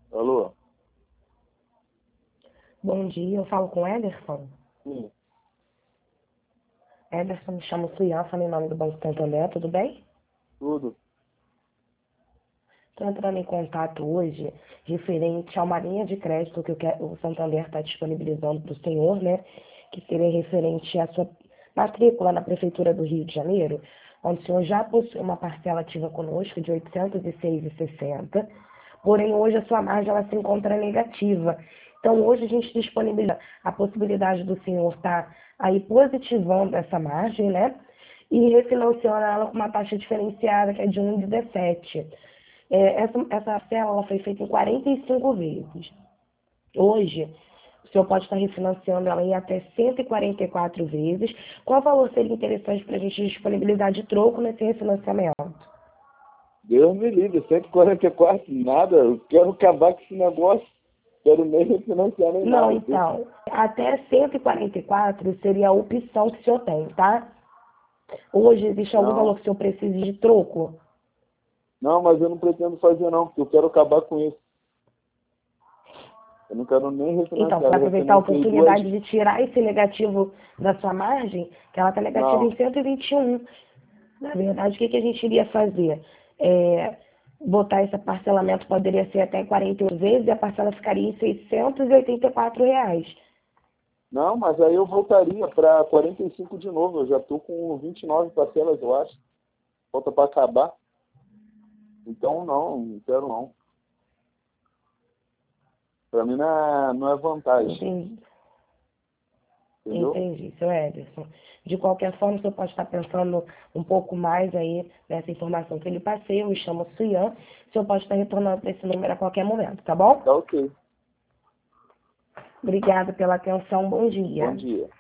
Alô? Bom dia, eu falo com o Ederson. Sim, Ederson, me chamo Suian, falo em nome do Banco Santander, tudo bem? tudo. Estou entrando em contato hoje referente a uma linha de crédito que o Santander está disponibilizando para o senhor, né? Que seria referente à sua matrícula na Prefeitura do Rio de Janeiro, onde o senhor já possui uma parcela ativa conosco de R$ 806,60, porém hoje a sua margem ela se encontra negativa. Então hoje a gente disponibiliza a possibilidade do senhor estar aí positivando essa margem, né? E refinanciando ela com uma taxa diferenciada que é de 1,17. Essa parcela ela foi feita em 45 vezes. Hoje, o senhor pode estar refinanciando ela em até 144 vezes. Qual valor seria interessante para a gente disponibilizar de troco nesse refinanciamento? Deus me livre, 144, nada. Eu quero acabar com esse negócio. Quero nem refinanciar nem Não, nada. então, até 144 seria a opção que o senhor tem, tá? Hoje existe algum valor Não, que o senhor precise de troco? não, mas eu não pretendo fazer não, porque eu quero acabar com isso. Eu não quero nem Então, refinanciar. para Eu aproveitar a refinanciei duas. oportunidade de tirar esse negativo da sua margem, que ela está negativa Não, em 121. Na verdade, o que a gente iria fazer? Botar esse parcelamento poderia ser até 41 vezes e a parcela ficaria em R$ 684. não, mas aí eu voltaria para 45 de novo. Eu já estou com 29 parcelas, eu acho. Falta para acabar. Então não quero não. Para mim não é vantagem, Entendi, entendeu? entendi, seu Ederson. De qualquer forma, o senhor pode estar pensando um pouco mais aí nessa informação que eu lhe passei. Eu me chamo Suyan. O senhor pode estar retornando para esse número a qualquer momento, tá bom? Tá ok. Obrigada pela atenção. Bom Bom dia. dia.